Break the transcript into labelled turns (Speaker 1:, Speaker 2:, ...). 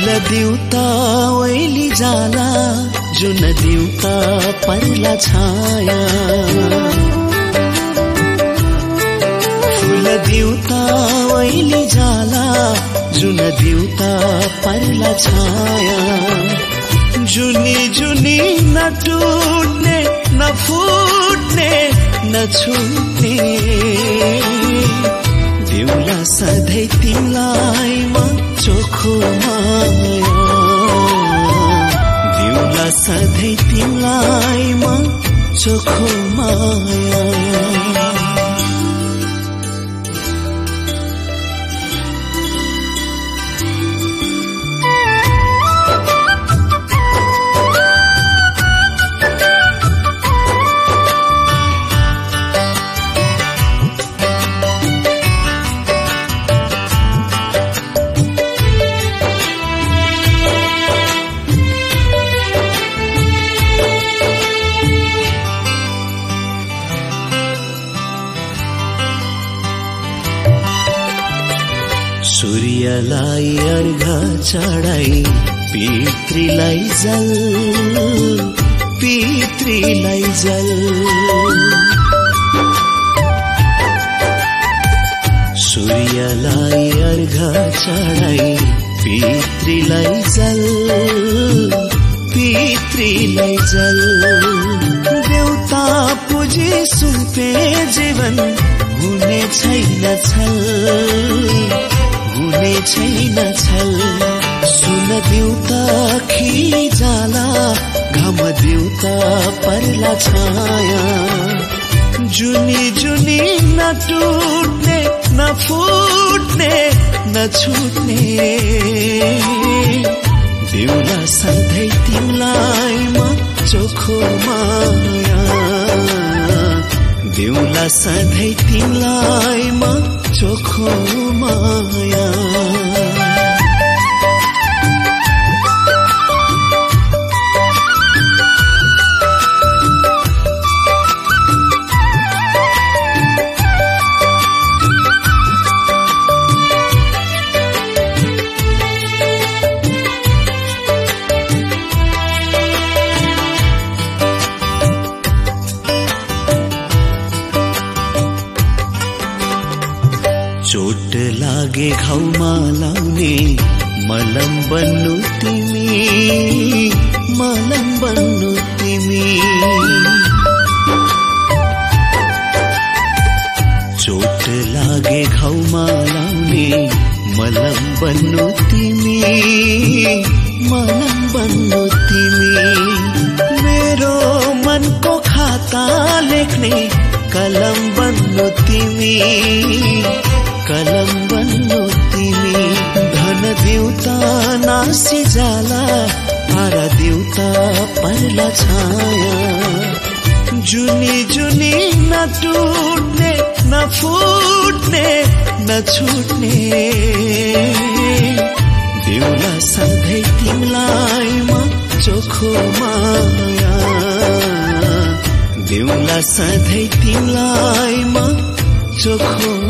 Speaker 1: फूल दिउता ओइली जाला जुन दिउता पर्ला छाया फूल दिउता ओइली जाला जुन दिउता पर्ला छाया जुनी जुनी न टूटने न फूटने न छुट्ने दिउला सधैँ तिमीलाई म चोखो माया दिउला सधैँ तिमीलाई म चोखो माया सूर्यलाई अर्घ चढाई पितृलाई जल सूर्यलाई अर्घ चढाई पितृलाई जल देउता पूजी सुम्पे जीवन हुने छैन छल सुन दिउता खिजाला घाम दिउता पर्ला छाया जुनी जुनी न टूटने न फूटने न छुट्ने दिउला सधैँ तिमीलाई म चोखो माया दिउला सधैँ तिमीलाई म चोखो माया चोट लागे घाउमा लाउने मलम बन्नु तिमी चोट लागे घाउमा लाउने मलम बन्नु तिमी मेरो मनको खाता लेख्ने कलम बन्नु तिमी धन देउता नासी जाला तारा देउता पर्ला छाया जुनी जुनी न टूटने न फूटने न छुट्ने दिउला सधैँ तिमीलाई म चोखो माया दिउला सधैँ तिमीलाई म चोखो